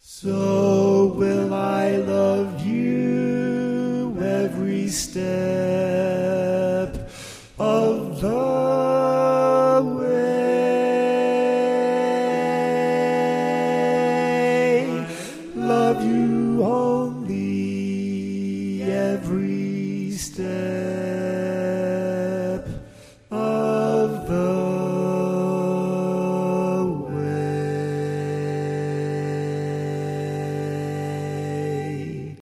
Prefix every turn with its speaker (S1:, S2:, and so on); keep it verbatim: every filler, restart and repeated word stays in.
S1: So will I love you every step of the way. Love you